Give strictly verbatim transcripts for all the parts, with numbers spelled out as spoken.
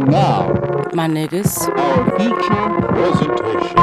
And now, my niggas, our feature presentation.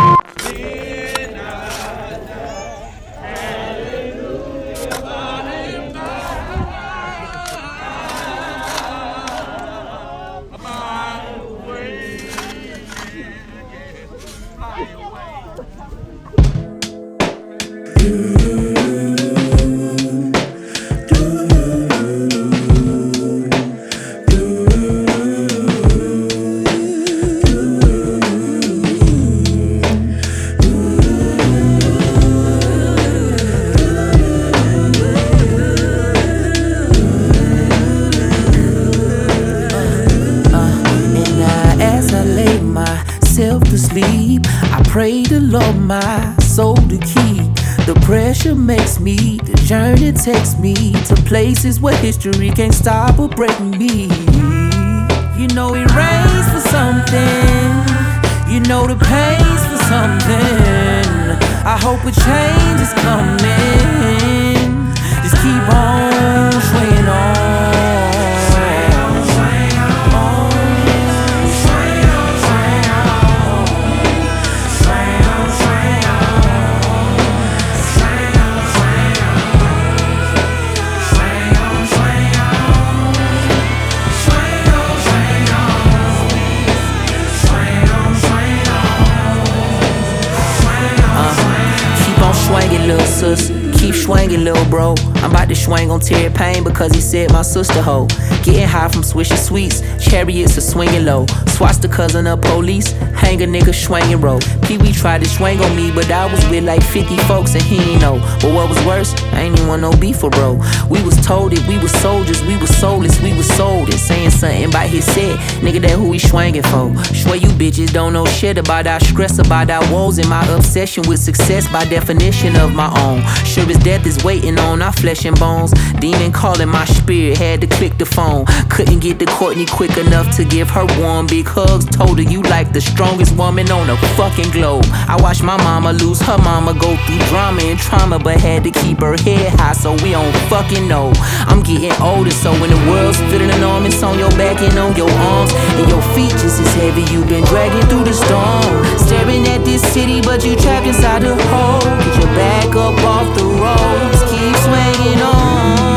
To sleep, I pray the Lord my soul to keep. The pressure makes me, the journey takes me to places where history can't stop or break me. You know it rains for something, you know the pain's for something. I hope a change is coming. Just keep on swaying on. Swinging, little sis, keep swinging, little bro. I'm about to swing on Terry Payne because he said my sister hoe. Getting high from swishing sweets, chariots are swinging low. Swatch the cousin of police, hang a nigga swinging roll. Pee-wee tried to swing on me, but I was with like fifty folks and he ain't know. But what was worse, I ain't even want no beef for bro. We was told it, we was soldiers, we was soulless, we was sold it. Saying something about his set, nigga, that who he swinging for. Swear you bitches don't know shit about our stress, about our woes, and my obsession with success by definition of my own. Sure as death is waiting on our flesh and bones. Demon calling my spirit, had to click the phone. Couldn't get to Courtney quick enough to give her one big hugs. Told her you like the strongest woman on the fucking globe. I watched my mama lose her mama, go through drama and trauma, but had to keep her head high so we don't fucking know. I'm getting older, so when the world's feeling enormous on your back and on your arms, and your feet just as heavy, you been dragging through the storm. Staring at this city, but you trapped inside the hole. Get your back up off the road, just keep swinging on.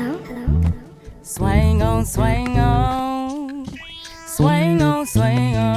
swing on, swing on, swing on, swing on.